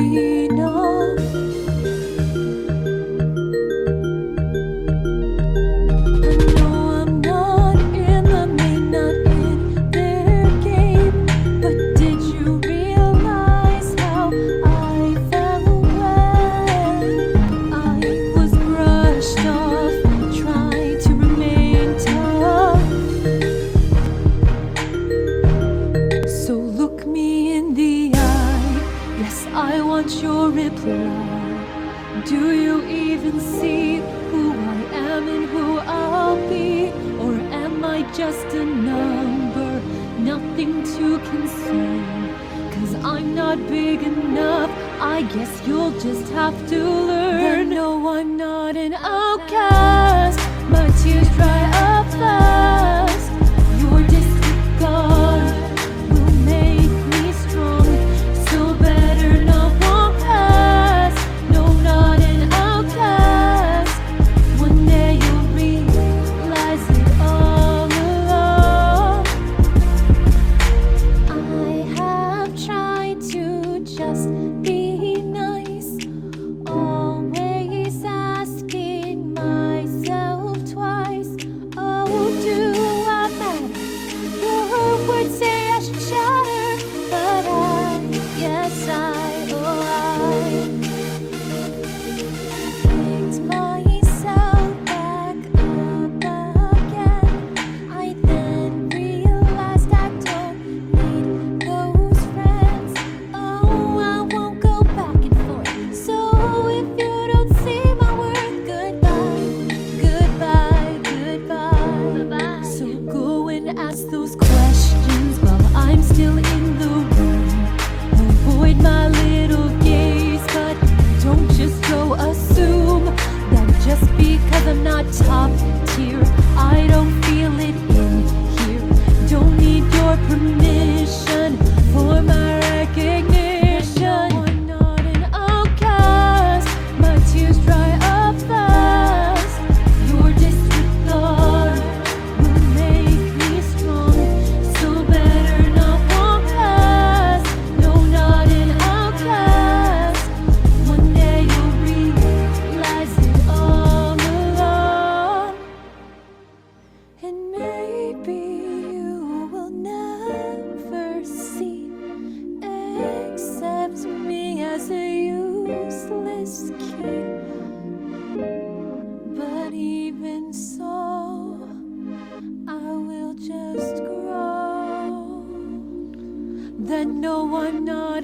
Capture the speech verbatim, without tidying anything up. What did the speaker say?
enough. I want your reply. Do you even see who I am and who I'll be? Or am I just a number, nothing to consume? Cause I'm not big enough, I guess you'll just have to learn. But no, I'm not an outcast, my tears dry up fast. Your disregard will make me strong, so better not walk past. No, not an outcast. One day you'll realize it all along. I have tried to just be nice, always asking myself twice, oh, do I matter? Your words say I should shatter, but I, yes I, oh I picked myself back up again. I then realized I don't need those friends. Oh, I won't go back and forth. So if you don't see my worth, goodbye, goodbye, goodbye. So go and ask those questions while I'm still in the room. Avoid my little gaze, but don't just go assume that just because I'm not top tier, I don't feel it in here. Don't need your permission for my recognition. No, I'm not an outcast, my tears dry up fast. Your disregard will make me strong, so better not walk past. No, not an outcast. One day you'll realize it all along. And maybe you will never see, accept me as a useless kid. But even so, I will just grow. Then no, I'm not